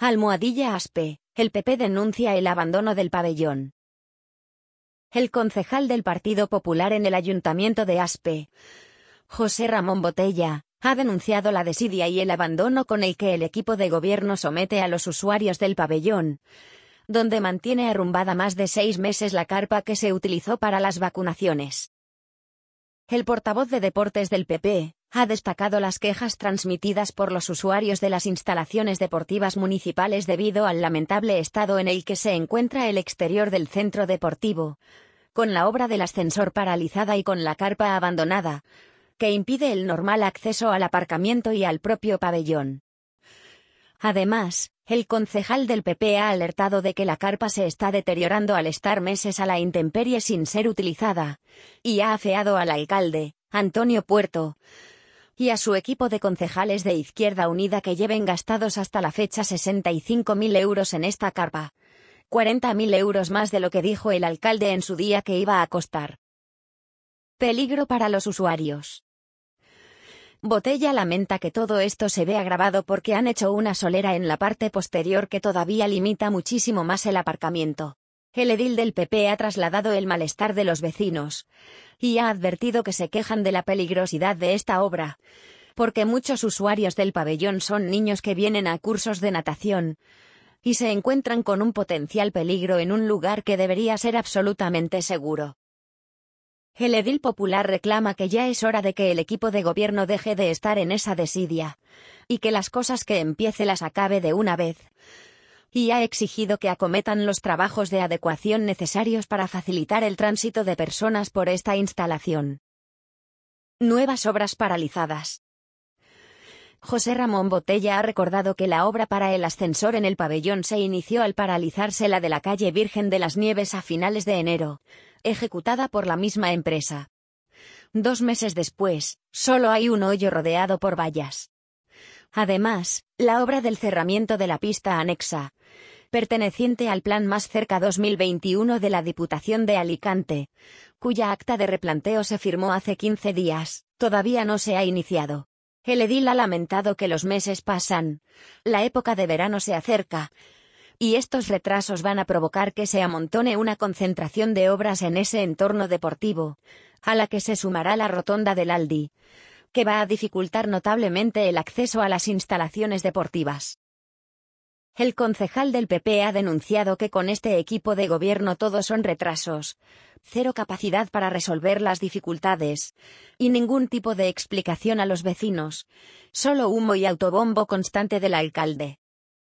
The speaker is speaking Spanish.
Almohadilla Aspe, el PP denuncia el abandono del pabellón. El concejal del Partido Popular en el Ayuntamiento de Aspe, José Ramón Botella, ha denunciado la desidia y el abandono con el que el equipo de gobierno somete a los usuarios del pabellón, donde mantiene arrumbada más de 6 meses la carpa que se utilizó para las vacunaciones. El portavoz de Deportes del PP ha destacado las quejas transmitidas por los usuarios de las instalaciones deportivas municipales debido al lamentable estado en el que se encuentra el exterior del centro deportivo, con la obra del ascensor paralizada y con la carpa abandonada, que impide el normal acceso al aparcamiento y al propio pabellón. Además, el concejal del PP ha alertado de que la carpa se está deteriorando al estar meses a la intemperie sin ser utilizada, y ha afeado al alcalde, Antonio Puerto, y a su equipo de concejales de Izquierda Unida que lleven gastados hasta la fecha 65.000 euros en esta carpa, 40.000 euros más de lo que dijo el alcalde en su día que iba a costar. Peligro para los usuarios. Botella lamenta que todo esto se ve agravado porque han hecho una solera en la parte posterior que todavía limita muchísimo más el aparcamiento. El edil del PP ha trasladado el malestar de los vecinos y ha advertido que se quejan de la peligrosidad de esta obra, porque muchos usuarios del pabellón son niños que vienen a cursos de natación y se encuentran con un potencial peligro en un lugar que debería ser absolutamente seguro. El edil popular reclama que ya es hora de que el equipo de gobierno deje de estar en esa desidia, y que las cosas que empiece las acabe de una vez, y ha exigido que acometan los trabajos de adecuación necesarios para facilitar el tránsito de personas por esta instalación. Nuevas obras paralizadas. José Ramón Botella ha recordado que la obra para el ascensor en el pabellón se inició al paralizarse la de la calle Virgen de las Nieves a finales de enero, ejecutada por la misma empresa. 2 meses después, solo hay un hoyo rodeado por vallas. Además, la obra del cerramiento de la pista anexa, perteneciente al Plan Más Cerca 2021 de la Diputación de Alicante, cuya acta de replanteo se firmó hace 15 días, todavía no se ha iniciado. El edil ha lamentado que los meses pasan, la época de verano se acerca, y estos retrasos van a provocar que se amontone una concentración de obras en ese entorno deportivo, a la que se sumará la rotonda del Aldi, que va a dificultar notablemente el acceso a las instalaciones deportivas. El concejal del PP ha denunciado que con este equipo de gobierno todo son retrasos, cero capacidad para resolver las dificultades, y ningún tipo de explicación a los vecinos, solo humo y autobombo constante del alcalde.